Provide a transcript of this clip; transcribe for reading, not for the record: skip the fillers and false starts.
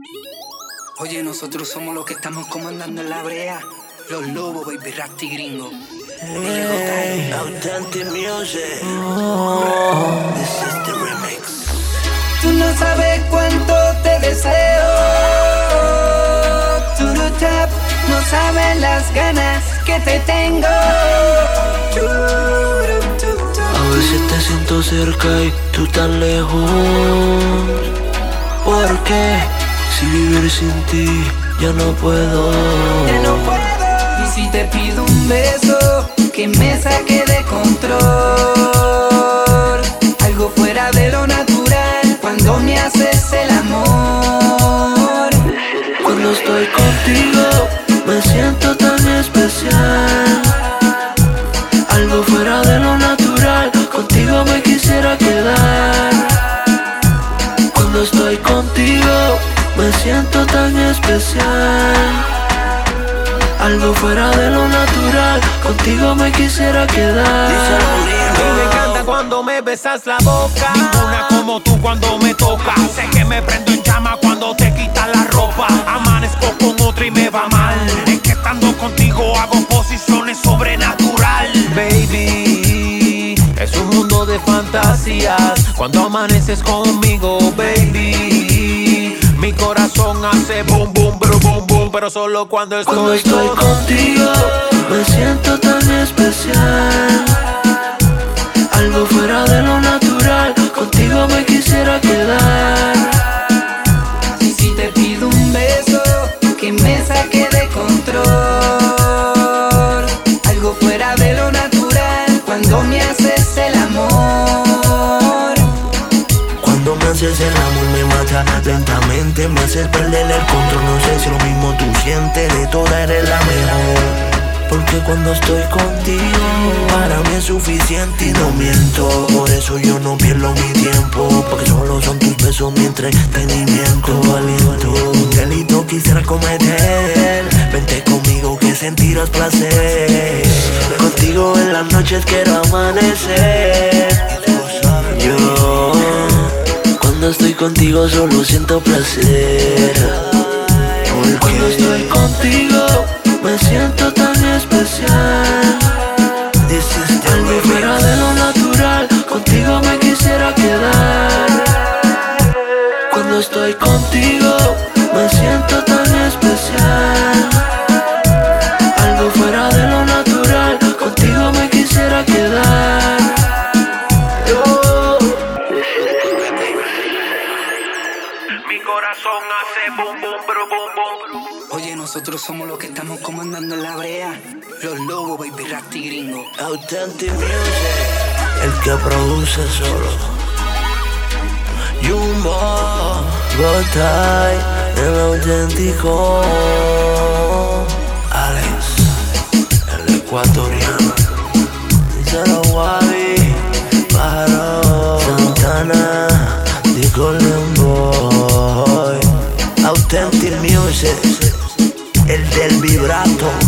Oye, nosotros somos los que estamos comandando en la brea. Los lobos, baby, Rasty Gringo. Hey, Authentic Music. This is the remix. Tú no sabes cuánto te deseo. Turutap, no sabes las ganas que te tengo. A veces te siento cerca y tú tan lejos. ¿Por qué? Si vivir sin ti ya no puedo. Ya no puedo. Y si te pido un beso que me saque de control, algo fuera de lo natural, cuando me haces el amor. Cuando estoy contigo me siento tan especial. Algo fuera de lo natural, contigo me quisiera quedar. Cuando estoy contigo me siento tan especial. Algo fuera de lo natural, contigo me quisiera quedar. Y me encanta cuando me besas la boca. Ninguna como tú cuando me tocas. Sé que me prendo en llama cuando te quitas la ropa. Amanezco con otra y me va mal. Es que estando contigo hago posiciones sobrenatural. Baby, es un mundo de fantasías cuando amaneces conmigo, baby. Mi corazón hace boom, boom, brum, boom, boom, pero solo cuando estoy contigo me siento tan especial. Algo fuera de lo natural, contigo me quisiera quedar. Y si te pido un beso que me saque de control, algo fuera de lo natural, cuando me haces el amor. Cuando me haces el amor me mata lentamente, me haces perder el control. No sé si lo mismo tú sientes, de todas eres la mejor. Porque cuando estoy contigo para mí es suficiente y no miento. Por eso yo no pierdo mi tiempo, porque solo son tus besos mi entretenimiento. Tu aliento, un delito quisiera cometer. Vente conmigo que sentirás placer. Contigo en las noches quiero amanecer. Yo cuando estoy contigo solo siento placer. Porque cuando estoy contigo me siento tan especial. Algo fuera de lo natural, contigo me quisiera quedar. Cuando estoy contigo me siento tan especial. Algo fuera de lo natural, contigo me quisiera quedar. Mi corazón hace boom, boom, brum, boom, boom. Oye, nosotros somos los que estamos comandando en la brea. Los lobos, baby, Rasty Gringo. Authentic Music, el que produce solo. Jumbo, Gotay, el auténtico. Alex, el ecuatoriano. Díselo, Wabi, Pájaro, Santana, The Golden Boy. Authentic Music, el del vibrato.